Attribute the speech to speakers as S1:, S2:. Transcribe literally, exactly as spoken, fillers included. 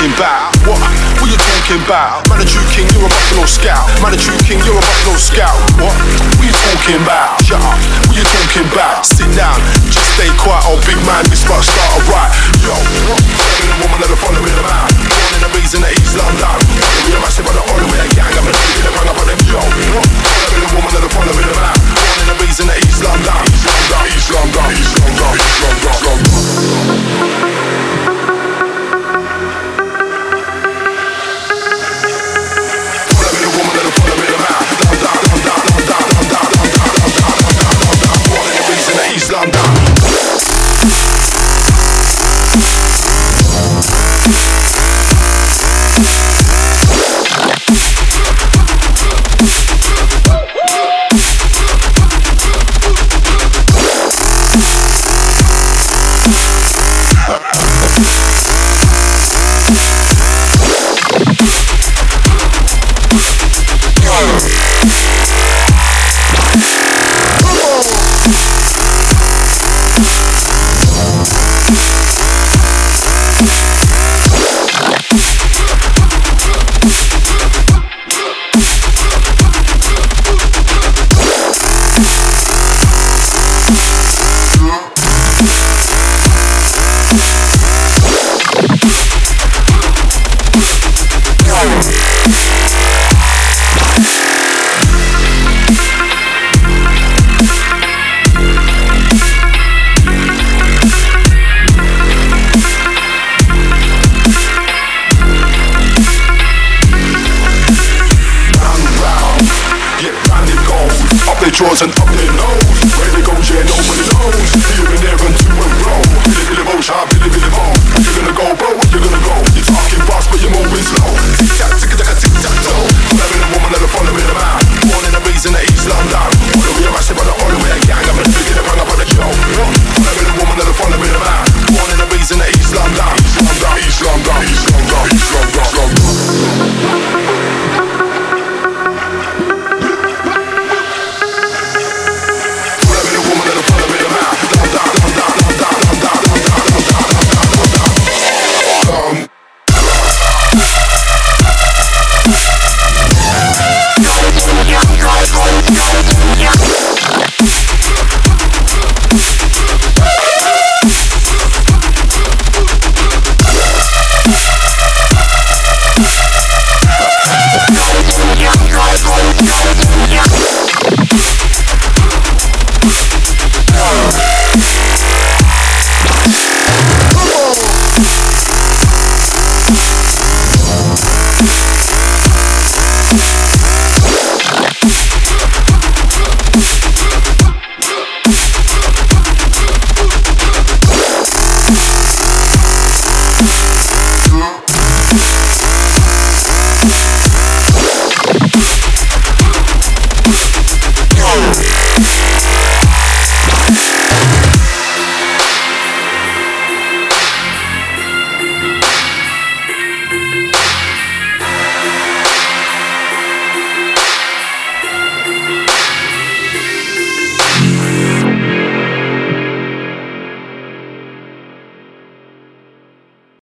S1: talking about? What? What you talking about? Man, a true king, you're a buffalo scout. Man, a true king, you're a buffalo scout. What? What you talking about? Shut up. What you talking about? Sit down. Just stay quiet, oh big man. This fuck start a right. Yo, follow me the woman, let her follow me the man. Born in the bees in the East London. Follow me the massive on the all the way gang. I'm a G in the bang up on them. Yo, follow me the woman, let her follow me the man. Born in the bees in the East London. East London, East London, East London, East London, East London. Drawers and up their nose.